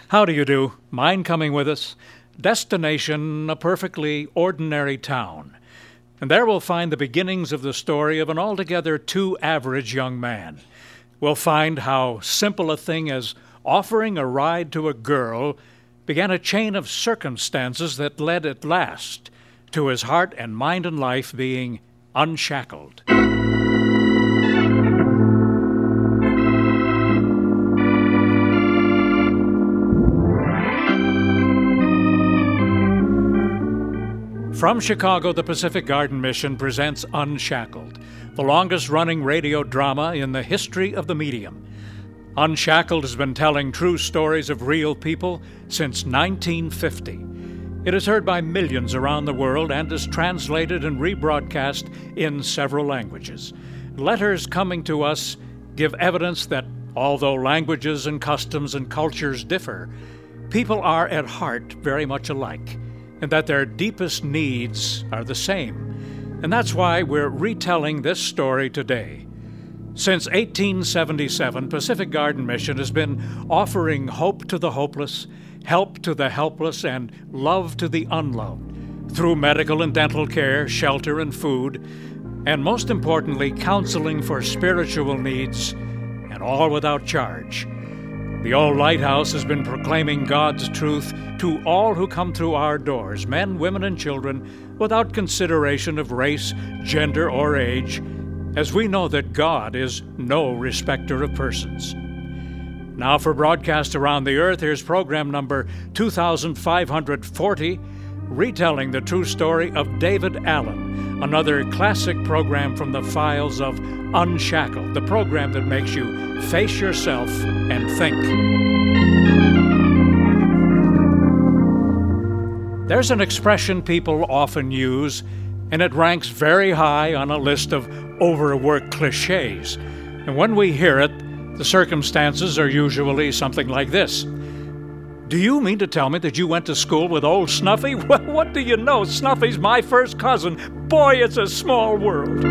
How do you do? Mind coming with us? Destination, a perfectly ordinary town. And there we'll find the beginnings of the story of an altogether too average young man. We'll find how simple a thing as offering a ride to a girl began a chain of circumstances that led at last to his heart and mind and life being unshackled. From Chicago, the Pacific Garden Mission presents Unshackled, the longest-running radio drama in the history of the medium. Unshackled has been telling true stories of real people since 1950. It is heard by millions around the world and is translated and rebroadcast in several languages. Letters coming to us give evidence that although languages and customs and cultures differ, people are at heart very much alike, and that their deepest needs are the same. And that's why we're retelling this story today. Since 1877, Pacific Garden Mission has been offering hope to the hopeless, help to the helpless, and love to the unloved through medical and dental care, shelter and food, and most importantly, counseling for spiritual needs, and all without charge. The old lighthouse has been proclaiming God's truth to all who come through our doors, men, women, and children, without consideration of race, gender, or age, as we know that God is no respecter of persons. Now for broadcast around the earth, here's program number 2540, retelling the true story of David Allen, another classic program from the files of Unshackled, the program that makes you face yourself and think. There's an expression people often use, and it ranks very high on a list of overworked cliches. And when we hear it, the circumstances are usually something like this. Do you mean to tell me that you went to school with old Snuffy? Well, what do you know? Snuffy's my first cousin. Boy, it's a small world.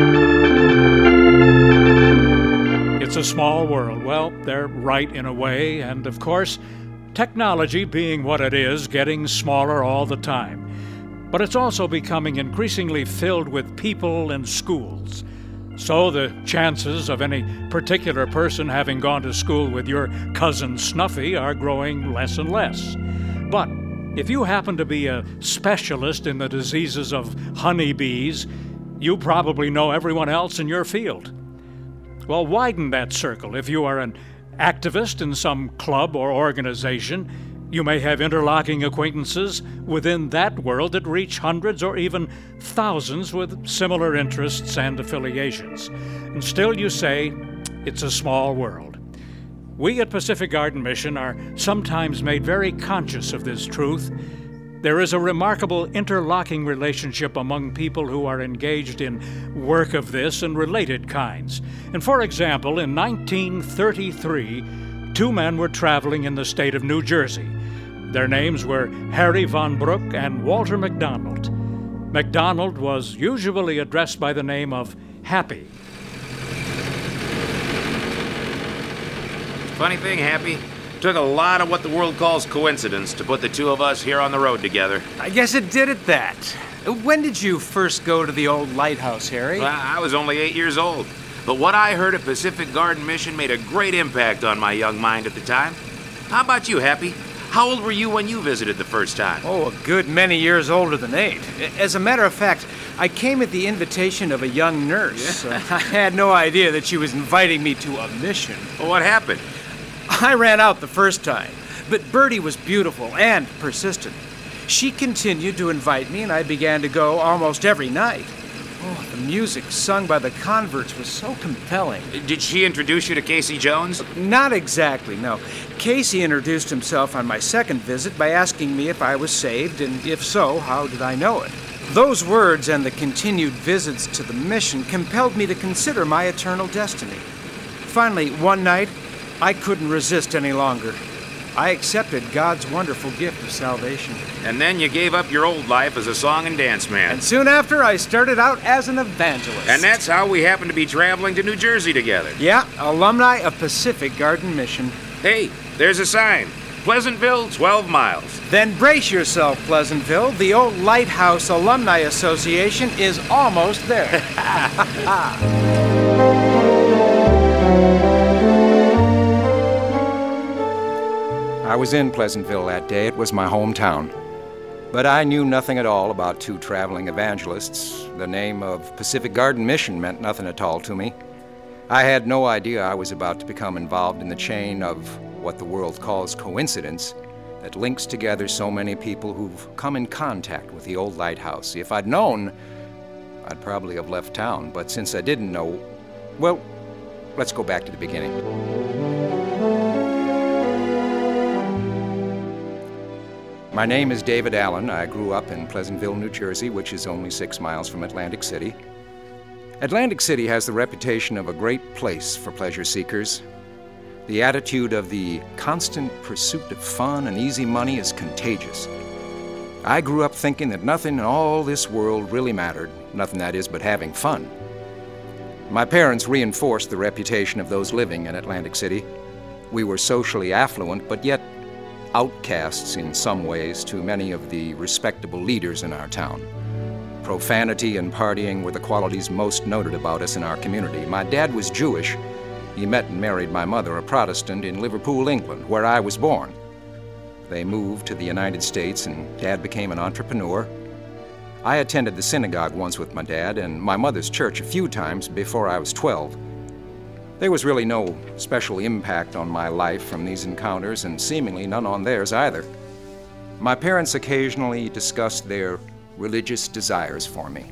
It's a small world. Well, they're right in a way, and of course, technology being what it is, getting smaller all the time. But it's also becoming increasingly filled with people and schools. So the chances of any particular person having gone to school with your cousin Snuffy are growing less and less. But if you happen to be a specialist in the diseases of honeybees, you probably know everyone else in your field. Well, widen that circle. If you are an activist in some club or organization, you may have interlocking acquaintances within that world that reach hundreds or even thousands with similar interests and affiliations. And still you say, it's a small world. We at Pacific Garden Mission are sometimes made very conscious of this truth. There is a remarkable interlocking relationship among people who are engaged in work of this and related kinds. And for example, in 1933, two men were traveling in the state of New Jersey. Their names were Harry Von Broek and Walter McDonald. McDonald was usually addressed by the name of Happy. Funny thing, Happy. Took a lot of what the world calls coincidence to put the two of us here on the road together. I guess it did at that. When did you first go to the old lighthouse, Harry? Well, I was only 8 years old. But what I heard at Pacific Garden Mission made a great impact on my young mind at the time. How about you, Happy? How old were you when you visited the first time? Oh, a good many years older than 8. As a matter of fact, I came at the invitation of a young nurse. Yeah. I had no idea that she was inviting me to a mission. Well, what happened? I ran out the first time, but Bertie was beautiful and persistent. She continued to invite me, and I began to go almost every night. Oh, the music sung by the converts was so compelling. Did she introduce you to Casey Jones? Not exactly, no. Casey introduced himself on my second visit by asking me if I was saved, and if so, how did I know it? Those words and the continued visits to the mission compelled me to consider my eternal destiny. Finally, one night, I couldn't resist any longer. I accepted God's wonderful gift of salvation. And then you gave up your old life as a song and dance man. And soon after, I started out as an evangelist. And that's how we happened to be traveling to New Jersey together. Yeah, alumni of Pacific Garden Mission. Hey, there's a sign. Pleasantville, 12 miles. Then brace yourself, Pleasantville. The old Lighthouse Alumni Association is almost there. I was in Pleasantville that day. It was my hometown. But I knew nothing at all about two traveling evangelists. The name of Pacific Garden Mission meant nothing at all to me. I had no idea I was about to become involved in the chain of what the world calls coincidence that links together so many people who've come in contact with the old lighthouse. If I'd known, I'd probably have left town. But since I didn't know, well, let's go back to the beginning. My name is David Allen. I grew up in Pleasantville, New Jersey, which is only 6 miles from Atlantic City. Atlantic City has the reputation of a great place for pleasure seekers. The attitude of the constant pursuit of fun and easy money is contagious. I grew up thinking that nothing in all this world really mattered, nothing that is but having fun. My parents reinforced the reputation of those living in Atlantic City. We were socially affluent, but yet outcasts in some ways to many of the respectable leaders in our town. Profanity and partying were the qualities most noted about us in our community. My dad was Jewish. He met and married my mother, a Protestant, in Liverpool, England, where I was born. They moved to the United States, and Dad became an entrepreneur. I attended the synagogue once with my dad and my mother's church a few times before I was 12. There was really no special impact on my life from these encounters, and seemingly none on theirs either. My parents occasionally discussed their religious desires for me.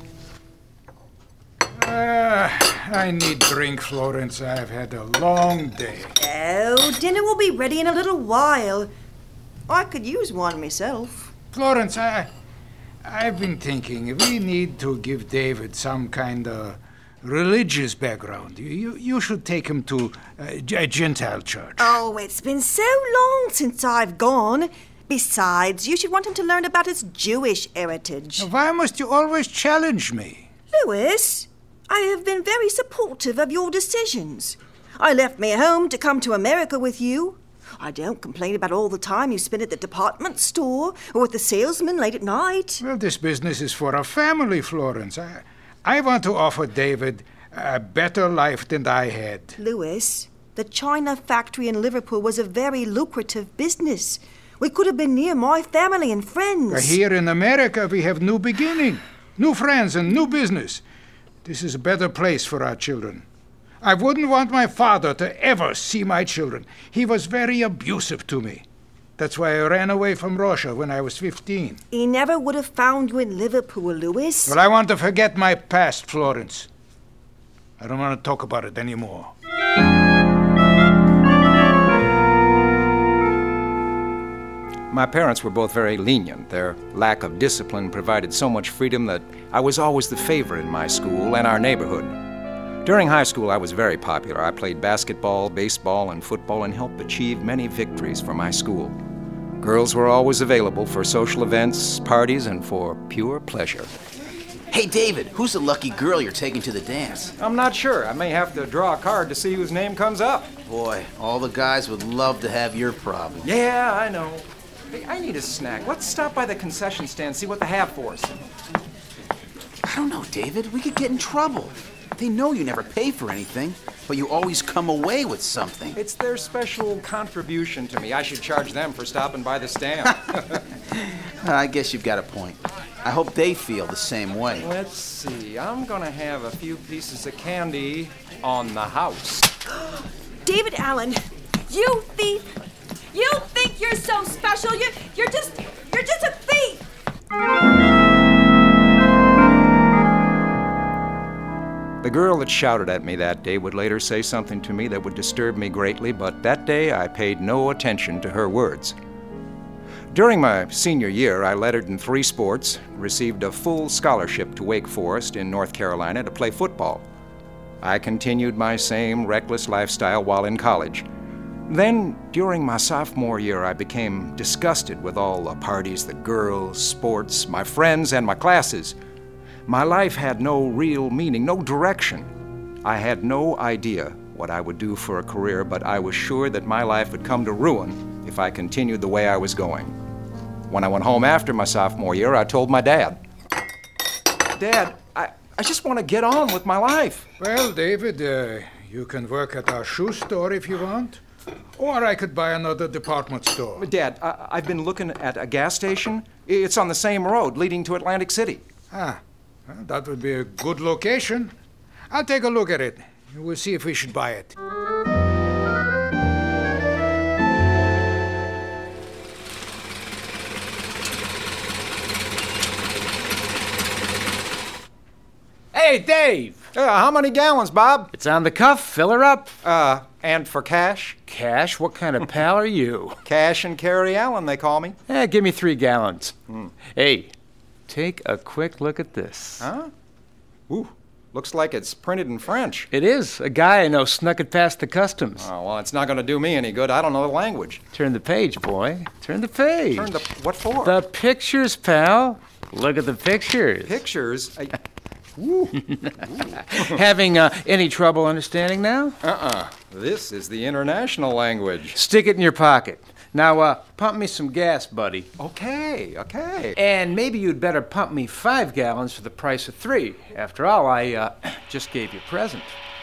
I need drink, Florence. I've had a long day. Oh, dinner will be ready in a little while. I could use one myself. Florence, I've been thinking we need to give David some kind of religious background. You should take him to a Gentile church. Oh, it's been so long since I've gone. Besides, you should want him to learn about his Jewish heritage. Why must you always challenge me? Louis, I have been very supportive of your decisions. I left my home to come to America with you. I don't complain about all the time you spend at the department store or with the salesman late at night. Well, this business is for a family, Florence. I want to offer David a better life than I had. Louis, the China factory in Liverpool was a very lucrative business. We could have been near my family and friends. Here in America, we have new beginning, new friends and new business. This is a better place for our children. I wouldn't want my father to ever see my children. He was very abusive to me. That's why I ran away from Russia when I was 15. He never would have found you in Liverpool, Louis. Well, I want to forget my past, Florence. I don't want to talk about it anymore. My parents were both very lenient. Their lack of discipline provided so much freedom that I was always the favorite in my school and our neighborhood. During high school, I was very popular. I played basketball, baseball, and football and helped achieve many victories for my school. Girls were always available for social events, parties, and for pure pleasure. Hey, David, who's the lucky girl you're taking to the dance? I'm not sure. I may have to draw a card to see whose name comes up. Boy, all the guys would love to have your problem. Yeah, I know. Hey, I need a snack. Let's stop by the concession stand, see what they have for us. I don't know, David. We could get in trouble. They know you never pay for anything, but you always come away with something. It's their special contribution to me. I should charge them for stopping by the stand. I guess you've got a point. I hope they feel the same way. Let's see. I'm gonna have a few pieces of candy on the house. David Allen, you thief! You think you're so special? You're just a thief! The girl that shouted at me that day would later say something to me that would disturb me greatly, but that day I paid no attention to her words. During my senior year, I lettered in 3 sports, received a full scholarship to Wake Forest in North Carolina to play football. I continued my same reckless lifestyle while in college. Then, during my sophomore year, I became disgusted with all the parties, the girls, sports, my friends, and my classes. My life had no real meaning, no direction. I had no idea what I would do for a career, but I was sure that my life would come to ruin if if I continued the way I was going. When I went home after my sophomore year, I told my dad. Dad, I just want to get on with my life. Well, David, you can work at our shoe store if you want. Or I could buy another department store. Dad, I've been looking at a gas station. It's on the same road leading to Atlantic City. Well, that would be a good location. I'll take a look at it. We'll see if we should buy it. Hey, Dave! How many gallons, Bob? It's on the cuff. Fill her up. And for cash? Cash? What kind of pal are you? Cash and Carrie Allen, they call me. Give me 3 gallons. Hey, take a quick look at this. Huh? Ooh, looks like it's printed in French. It is. A guy I know snuck it past the customs. Oh, well, it's not going to do me any good. I don't know the language. Turn the page, boy. Turn the page. Turn the... What for? The pictures, pal. Look at the pictures. Pictures? Having any trouble understanding now? This is the international language. Stick it in your pocket. Now, pump me some gas, buddy. Okay. And maybe you'd better pump me 5 gallons for the price of 3. After all, I just gave you a present.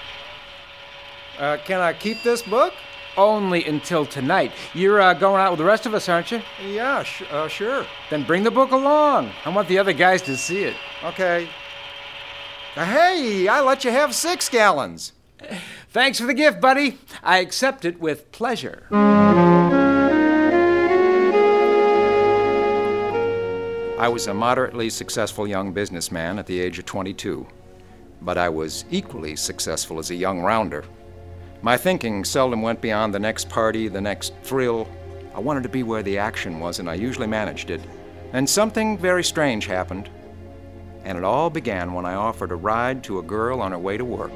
Can I keep this book? Only until tonight. You're going out with the rest of us, aren't you? Yeah, sure. Then bring the book along. I want the other guys to see it. Okay. Hey, I let you have 6 gallons. Thanks for the gift, buddy. I accept it with pleasure. I was a moderately successful young businessman at the age of 22, but I was equally successful as a young rounder. My thinking seldom went beyond the next party, the next thrill. I wanted to be where the action was, and I usually managed it. And something very strange happened. And it all began when I offered a ride to a girl on her way to work.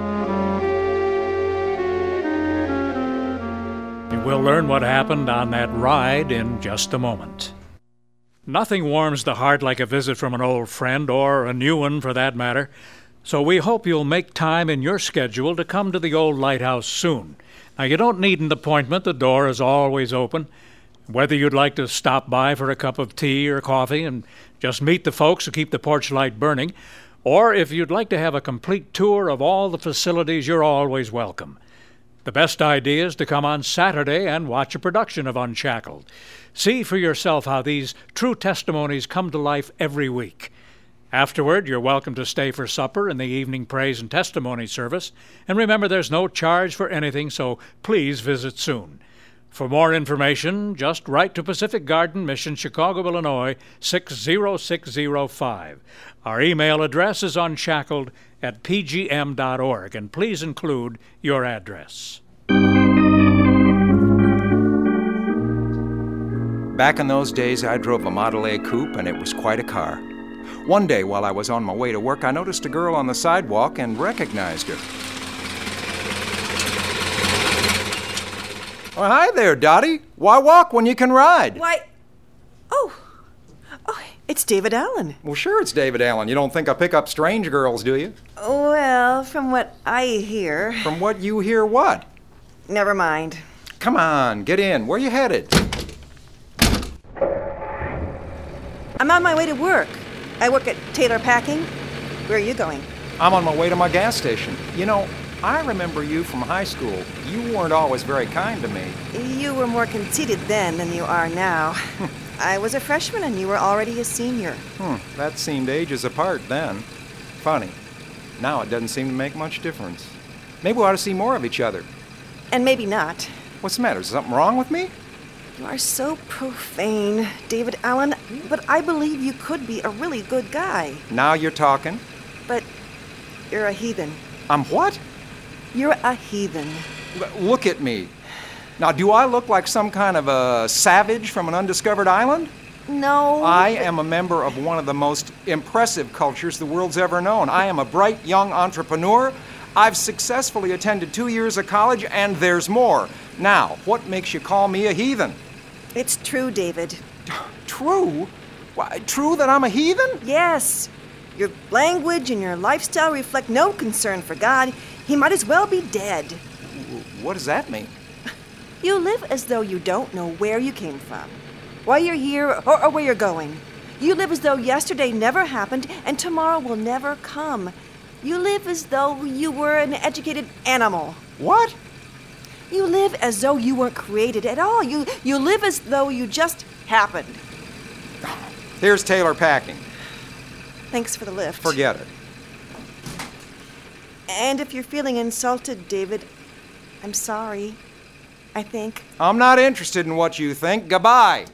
We'll learn what happened on that ride in just a moment. Nothing warms the heart like a visit from an old friend, or a new one for that matter. So we hope you'll make time in your schedule to come to the old lighthouse soon. Now, you don't need an appointment. The door is always open. Whether you'd like to stop by for a cup of tea or coffee and just meet the folks who keep the porch light burning, or if you'd like to have a complete tour of all the facilities, you're always welcome. The best idea is to come on Saturday and watch a production of Unshackled. See for yourself how these true testimonies come to life every week. Afterward, you're welcome to stay for supper in the evening praise and testimony service. And remember, there's no charge for anything, so please visit soon. For more information, just write to Pacific Garden Mission, Chicago, Illinois, 60605. Our email address is unshackled@pgm.org, and please include your address. Back in those days, I drove a Model A coupe, and it was quite a car. One day, while I was on my way to work, I noticed a girl on the sidewalk and recognized her. Well, hi there, Dottie. Why walk when you can ride? Why? Oh, it's David Allen. Well, sure it's David Allen. You don't think I pick up strange girls, do you? Well, from what I hear... From what you hear what? Never mind. Come on, get in. Where you headed? I'm on my way to work. I work at Taylor Packing. Where are you going? I'm on my way to my gas station. You know, I remember you from high school. You weren't always very kind to me. You were more conceited then than you are now. I was a freshman and you were already a senior. That seemed ages apart then. Funny. Now it doesn't seem to make much difference. Maybe we ought to see more of each other. And maybe not. What's the matter? Is something wrong with me? You are so profane, David Allen, but I believe you could be a really good guy. Now you're talking. But you're a heathen. I'm what? You're a heathen. Look at me. Now, do I look like some kind of a savage from an undiscovered island? No. I am a member of one of the most impressive cultures the world's ever known. I am a bright young entrepreneur. I've successfully attended 2 years of college, and there's more. Now, what makes you call me a heathen? It's true, David. True? Why, true that I'm a heathen? Yes. Your language and your lifestyle reflect no concern for God. He might as well be dead. What does that mean? You live as though you don't know where you came from, why you're here, or where you're going. You live as though yesterday never happened and tomorrow will never come. You live as though you were an educated animal. What? You live as though you weren't created at all. You live as though you just happened. Here's Taylor Packing. Thanks for the lift. Forget it. And if you're feeling insulted, David, I'm sorry. I think. I'm not interested in what you think. Goodbye.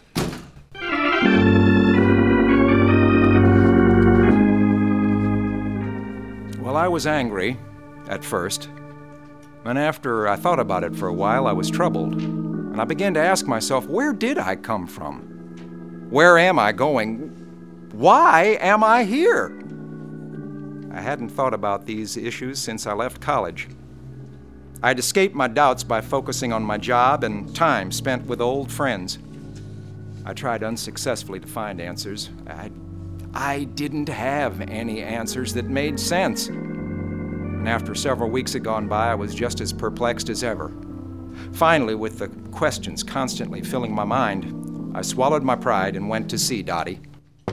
Well, I was angry at first. And after I thought about it for a while, I was troubled. And I began to ask myself, where did I come from? Where am I going? Why am I here? I hadn't thought about these issues since I left college. I'd escaped my doubts by focusing on my job and time spent with old friends. I tried unsuccessfully to find answers. I didn't have any answers that made sense. And after several weeks had gone by, I was just as perplexed as ever. Finally, with the questions constantly filling my mind, I swallowed my pride and went to see Dottie.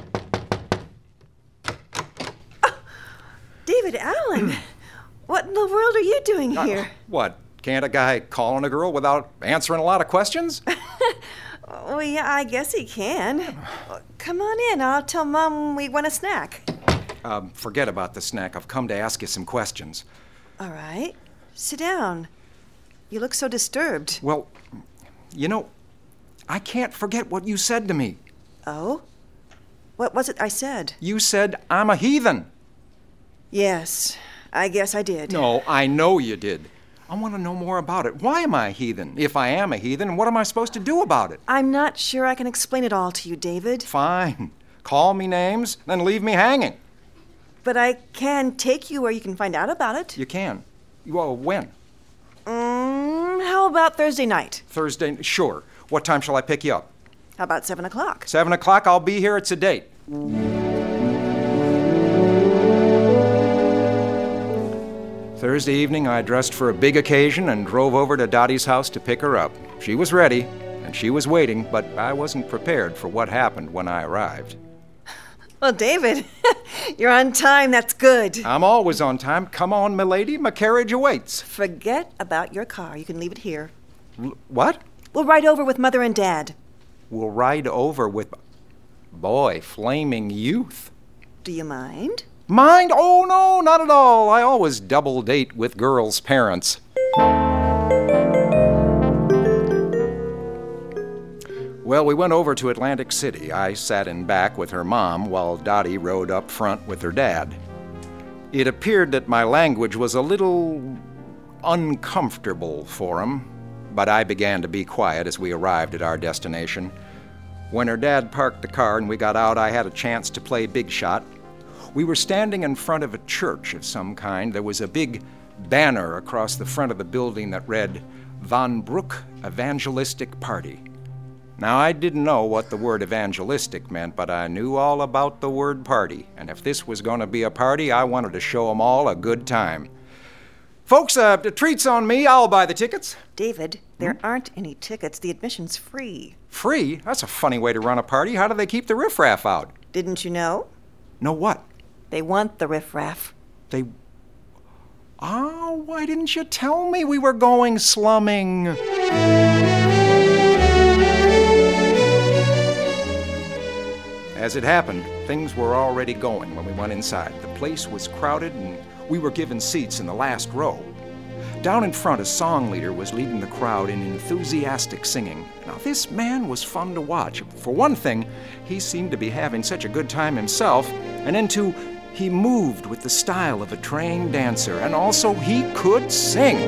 David Allen, what in the world are you doing here? What? Can't a guy call on a girl without answering a lot of questions? Well, yeah, I guess he can. Come on in. I'll tell Mom we want a snack. Forget about the snack. I've come to ask you some questions. All right. Sit down. You look so disturbed. Well, you know, I can't forget what you said to me. Oh? What was it I said? You said, I'm a heathen. Yes, I guess I did. No, I know you did. I want to know more about it. Why am I a heathen? If I am a heathen, what am I supposed to do about it? I'm not sure I can explain it all to you, David. Fine. Call me names, then leave me hanging. But I can take you where you can find out about it. You can. Well, when? How about Thursday night? Thursday? Sure. What time shall I pick you up? How about 7 o'clock? 7 o'clock? I'll be here. It's a date. Thursday evening, I dressed for a big occasion and drove over to Dottie's house to pick her up. She was ready, and she was waiting, but I wasn't prepared for what happened when I arrived. Well, David, you're on time. That's good. I'm always on time. Come on, milady. My carriage awaits. Forget about your car. You can leave it here. What? We'll ride over with Mother and Dad. We'll ride over with... Boy, flaming youth. Do you mind? Mind? Oh, no, not at all. I always double date with girls' parents. Well, we went over to Atlantic City. I sat in back with her mom while Dottie rode up front with her dad. It appeared that my language was a little uncomfortable for him, but I began to be quiet as we arrived at our destination. When her dad parked the car and we got out, I had a chance to play big shot. We were standing in front of a church of some kind. There was a big banner across the front of the building that read, Von Brook Evangelistic Party. Now, I didn't know what the word evangelistic meant, but I knew all about the word party. And if this was going to be a party, I wanted to show them all a good time. Folks, the treat's on me. I'll buy the tickets. David, there aren't any tickets. The admission's free. Free? That's a funny way to run a party. How do they keep the riffraff out? Didn't you know? Know what? They want the riffraff. They... Oh, why didn't you tell me we were going slumming? As it happened, things were already going when we went inside. The place was crowded and we were given seats in the last row. Down in front, a song leader was leading the crowd in enthusiastic singing. Now, this man was fun to watch. For one thing, he seemed to be having such a good time himself, and then two, he moved with the style of a trained dancer, and also he could sing.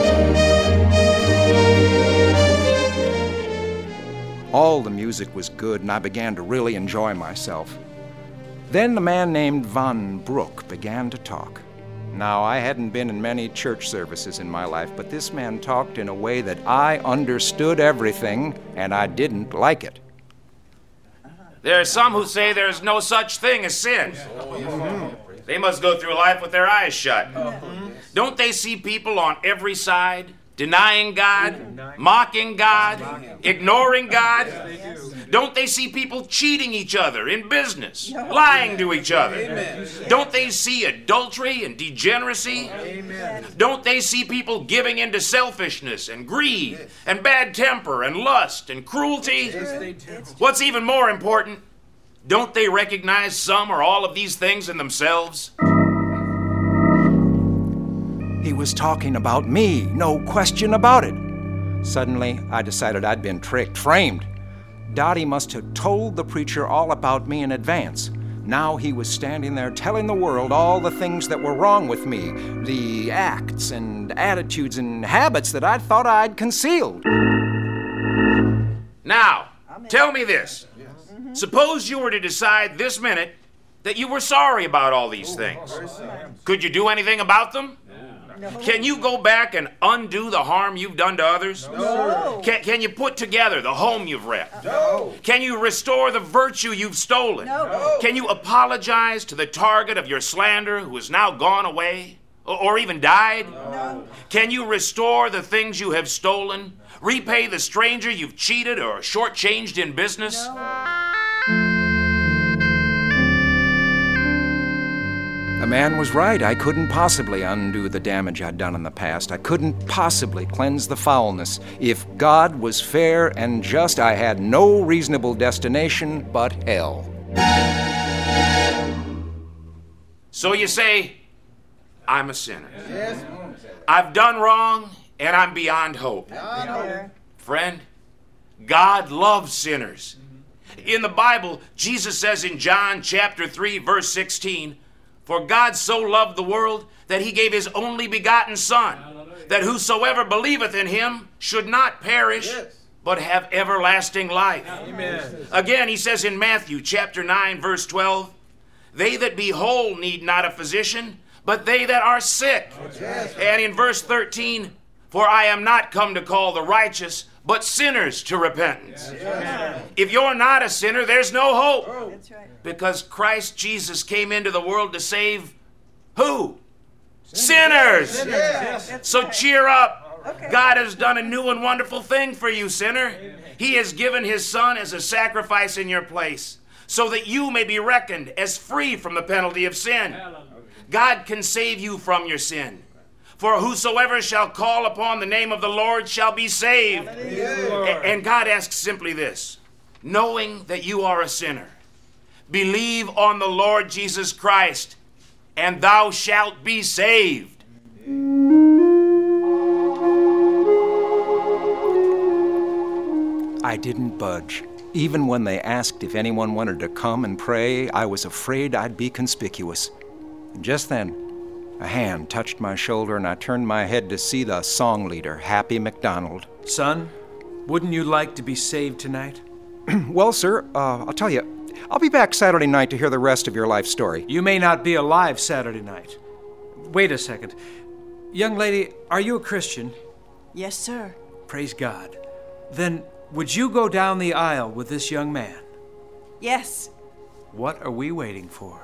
All the music was good, and I began to really enjoy myself. Then the man named Von Brook began to talk. Now, I hadn't been in many church services in my life, but this man talked in a way that I understood everything, and I didn't like it. There are some who say there's no such thing as sin. They must go through life with their eyes shut. Don't they see people on every side, denying God, mocking God, ignoring God? Don't they see people cheating each other in business, lying to each other? Don't they see adultery and degeneracy? Don't they see people giving into selfishness and greed and bad temper and lust and cruelty? What's even more important, don't they recognize some or all of these things in themselves? He was talking about me, no question about it. Suddenly, I decided I'd been tricked, framed. Dottie must have told the preacher all about me in advance. Now he was standing there telling the world all the things that were wrong with me, the acts and attitudes and habits that I thought I'd concealed. Now, tell me this. Suppose you were to decide this minute that you were sorry about all these things. Could you do anything about them? Can you go back and undo the harm you've done to others? No. Can you put together the home you've wrecked? No. Can you restore the virtue you've stolen? No. Can you apologize to the target of your slander who has now gone away or even died? No. Can you restore the things you have stolen? Repay the stranger you've cheated or shortchanged in business? The man was right. I couldn't possibly undo the damage I'd done in the past. I couldn't possibly cleanse the foulness. If God was fair and just, I had no reasonable destination but hell. So you say, I'm a sinner. I've done wrong and I'm beyond hope. Friend, God loves sinners. In the Bible, Jesus says in John chapter 3, verse 16, "For God so loved the world that he gave his only begotten Son, that whosoever believeth in him should not perish, but have everlasting life." Amen. Again, he says in Matthew chapter 9, verse 12, "They that be whole need not a physician, but they that are sick." And in verse 13, "For I am not come to call the righteous, but sinners to repentance." If you're not a sinner, there's no hope. That's right. Because Christ Jesus came into the world to save who? Sinners. So cheer up. God has done a new and wonderful thing for you, sinner. He has given his Son as a sacrifice in your place so that you may be reckoned as free from the penalty of sin. God can save you from your sin. For whosoever shall call upon the name of the Lord shall be saved. And God asks simply this, knowing that you are a sinner, believe on the Lord Jesus Christ, and thou shalt be saved. I didn't budge. Even when they asked if anyone wanted to come and pray, I was afraid I'd be conspicuous. And just then, a hand touched my shoulder and I turned my head to see the song leader, Happy McDonald. Son, wouldn't you like to be saved tonight? Well, sir, I'll tell you, I'll be back Saturday night to hear the rest of your life story. You may not be alive Saturday night. Wait a second. Young lady, are you a Christian? Yes, sir. Praise God. Then would you go down the aisle with this young man? Yes. What are we waiting for?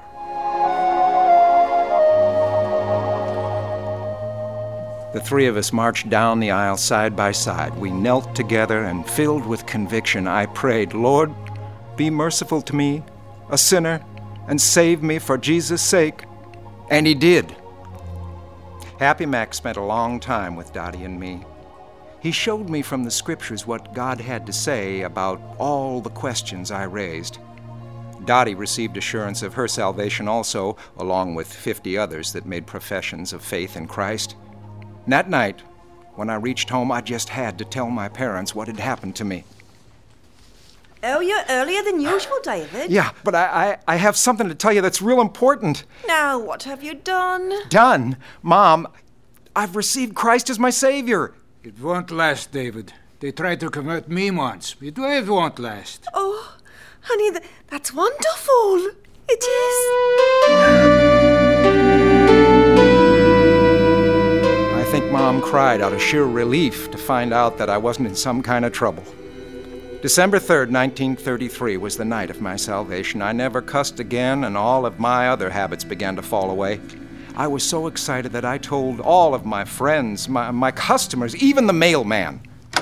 The three of us marched down the aisle side by side. We knelt together and, filled with conviction, I prayed, "Lord, be merciful to me, a sinner, and save me for Jesus' sake." And he did. Happy Mac spent a long time with Dottie and me. He showed me from the scriptures what God had to say about all the questions I raised. Dottie received assurance of her salvation also, along with 50 others that made professions of faith in Christ. And that night, when I reached home, I just had to tell my parents what had happened to me. Oh, you're earlier than usual, David. Yeah, but I have something to tell you that's real important. Now, what have you done? Done? Mom, I've received Christ as my Savior. It won't last, David. They tried to convert me once. It won't last. Oh, honey, that's wonderful. It is. I think Mom cried out of sheer relief to find out that I wasn't in some kind of trouble. December 3rd, 1933 was the night of my salvation. I never cussed again, and all of my other habits began to fall away. I was so excited that I told all of my friends, my customers, even the mailman.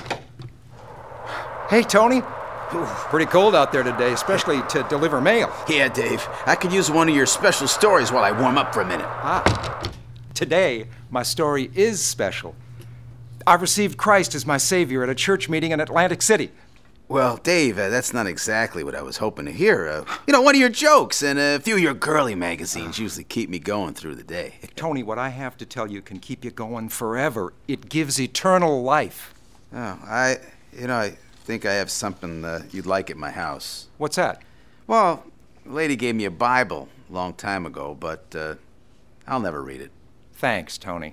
Hey, Tony. Pretty cold out there today, especially to deliver mail. Yeah, Dave. I could use one of your special stories while I warm up for a minute. Today, my story is special. I've received Christ as my Savior at a church meeting in Atlantic City. Well, Dave, that's not exactly what I was hoping to hear. One of your jokes and a few of your girly magazines usually keep me going through the day. Tony, what I have to tell you can keep you going forever. It gives eternal life. Oh, I think I have something you'd like at my house. What's that? Well, a lady gave me a Bible a long time ago, but I'll never read it. Thanks, Tony.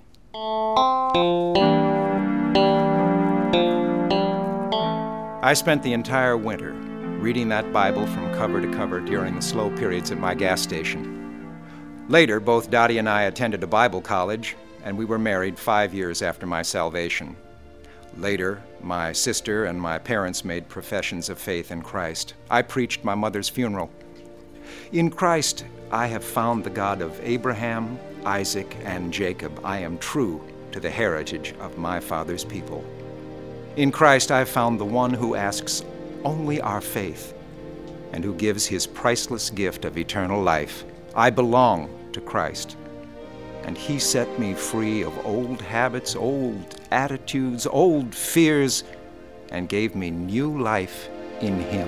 I spent the entire winter reading that Bible from cover to cover during the slow periods at my gas station. Later, both Dottie and I attended a Bible college, and we were married 5 years after my salvation. Later, my sister and my parents made professions of faith in Christ. I preached my mother's funeral. In Christ, I have found the God of Abraham, Isaac, and Jacob. I am true to the heritage of my father's people. In Christ, I have found the one who asks only our faith and who gives his priceless gift of eternal life. I belong to Christ, and he set me free of old habits, old attitudes, old fears, and gave me new life in him.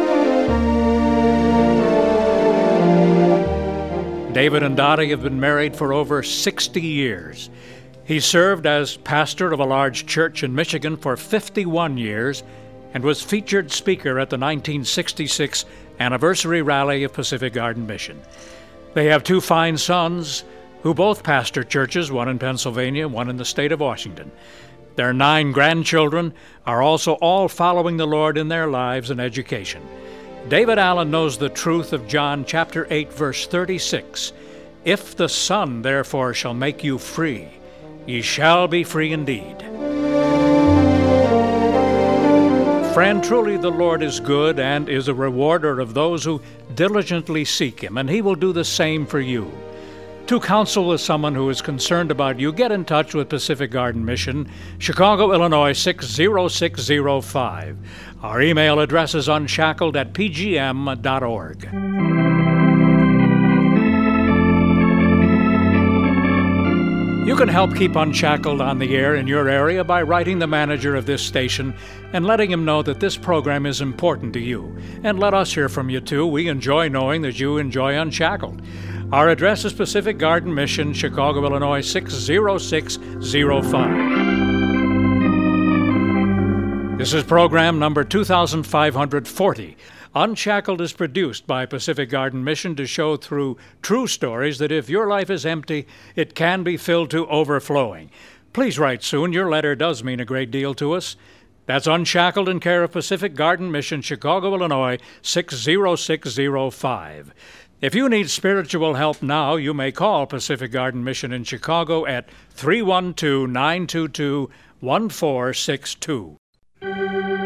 David and Dottie have been married for over 60 years. He served as pastor of a large church in Michigan for 51 years and was featured speaker at the 1966 anniversary rally of Pacific Garden Mission. They have 2 fine sons who both pastor churches, one in Pennsylvania, one in the state of Washington. Their 9 grandchildren are also all following the Lord in their lives and education. David Allen knows the truth of John chapter 8, verse 36. If the Son therefore shall make you free, ye shall be free indeed. Friend, truly the Lord is good and is a rewarder of those who diligently seek him, and he will do the same for you. To counsel with someone who is concerned about you, get in touch with Pacific Garden Mission, Chicago, Illinois 60605. Our email address is unshackled@pgm.org. You can help keep Unshackled on the air in your area by writing the manager of this station and letting him know that this program is important to you. And let us hear from you, too. We enjoy knowing that you enjoy Unshackled. Our address is Pacific Garden Mission, Chicago, Illinois 60605. This is program number 2540. Unshackled is produced by Pacific Garden Mission to show through true stories that if your life is empty, it can be filled to overflowing. Please write soon. Your letter does mean a great deal to us. That's Unshackled in care of Pacific Garden Mission, Chicago, Illinois 60605. If you need spiritual help now, you may call Pacific Garden Mission in Chicago at 312-922-1462.